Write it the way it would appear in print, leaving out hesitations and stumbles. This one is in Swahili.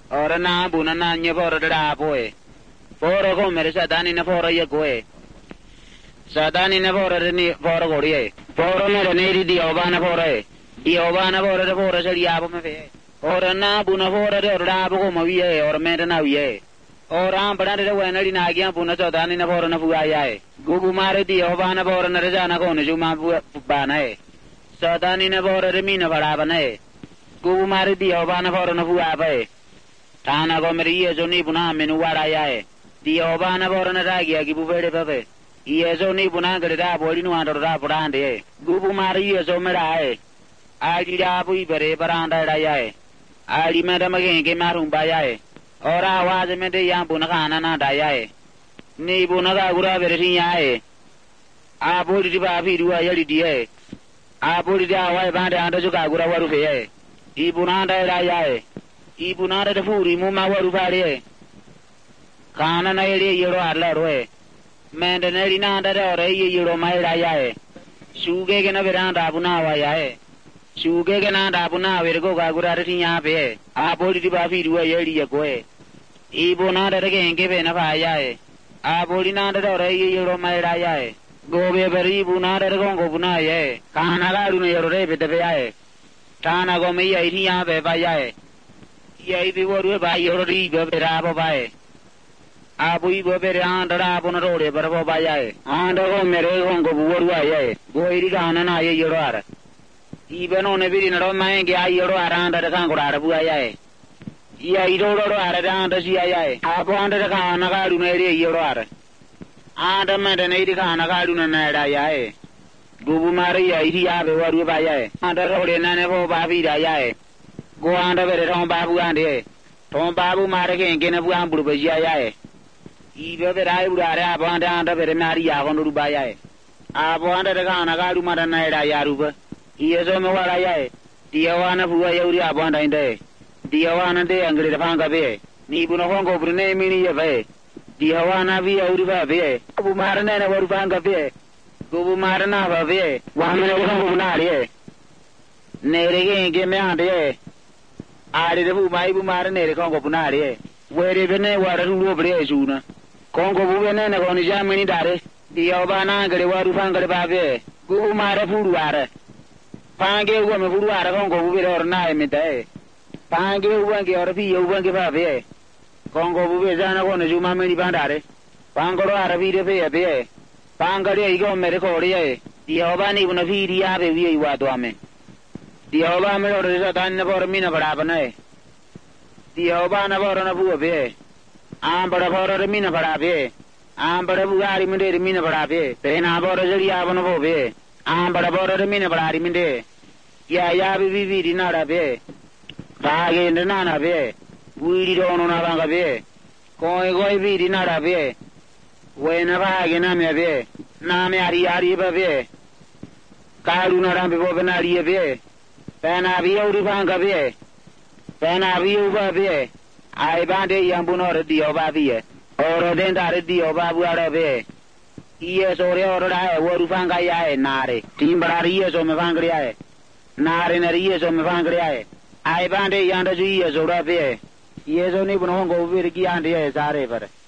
Ora na buna na nye fora da poe. Fora ko mere satani na fora ye koe. Satani na fora ni fora goriye. Fora mere ne di obana fora e. Di obana fora de fora sali abo me fe. Ora na buna fora de ora abo ko mawiye ora mere na wiye. Ora bada de wena di na gya buna satani na fora na fuya ye. Gugu mare di obana fora na rajana ko ne juma bana e. Satani na fora de mina bada bana e. Gugu mare di obana fora na fuya ba e. Tana ko mere ye joni buna menu wada ye. Di obana fora na ragia ki buvere babe. Ye joni buna gade da boli nu ando da brande. Gugu mare ye so mera e. Ali da bui bere baranda da ye. Ali mera mage ke marum ba ye. Ora awaaz me de yam buna kana na da ye. Ni buna ga gura bere tin ye. A boli di ba fi duwa yeli di ye. A boli da wa ba da ando ka gura waru fe ye. I buna da ye. I buna da furi mu ma waru ba ye. Kana na yeli yero arla roe. Mende ne rina da ore yero mai da ye. Shuge ke na veranda buna wa ye. Shuge ke na da buna ver go ga gura tin ya be. A boli di ba fi duwa yeli ye ko e. I buna da ke nge be na ba ye. A boli na da ore yero mai da ye. Go be beri buna da go buna ye. Kana ga ru ne yero re be de be ye. Tana go me ye tin ya be ba ye. Ye bi wo ru ba yero ri be ra ba ye. Abui bobere andara abuna rode barbo bayae anda go mere go buoru ayae go iri kana na ye yoro ara ibeno ne biri no mange ay yoro ara anda kan go ara bu ayae iya iro ro ara anda si ayae abo anda kana ga ru ne ri yoro ara anda me ne iri kana ga ru na ra ayae gubu mari ya iri ya be waru bayae anda rode na ne bo ba bi ra ayae go anda bere ron ba bu ande ton ba bu mare ke ngene bu amburu be ayae Ibe berai urare abanda anda bere mari ya gono rubaya e. Abanda de kana ga ru mara na ira ya ruba. Iye so me wala ya e. Diawana buwa ya uri abanda inde. Diawana de angre de panga be. Ni buno hongo brune mini ye be. Diawana bi ya uri ba be. Bu mara na waru panga be. Bu mara na ba be. Wa me ne hongo na re. Ne re ge me ande e. Ari de bu mai bu mara ne re hongo buna re. Were be ne wara ru bre juna. Kongo bube ne ko ni jamini dare diyo bana gare waru fangare babe gu mare furu ara pange wo me furu ara kongo bube or na e mete pange wo nge or bi yo nge babe kongo bube jana ko ne juma mini bandare pangoro ara bi de be pangare igo mere ko ri diyo bani buna fi ri abe wi wa do ame diyo ba me or sa tan ne bor mina bada bana diyo bana bor na bu be Ambara bora mina bada be. Ambara bugari minde mina bada be. Pena bora jari abano bo be. Ambara bora mina bada minde. Ya bi dina da be. Bage ndana na be. Wiri dono na banga be. Koi bi dina da be. Wena bage na me be. Na me ari ba be. Karu na rambe bo na ari be. Pena bi uri banga be. Pena bi uba be. Ai bande yambuno re dio babiye oro denda re dio babu arabe iye sore oro da e woru fanga ya e nare timbara iye so me fangri ya e nare ne iye so me fangri ya e ai bande yanda ju iye so rabe iye so ni buno ngo vir ki ande e sare par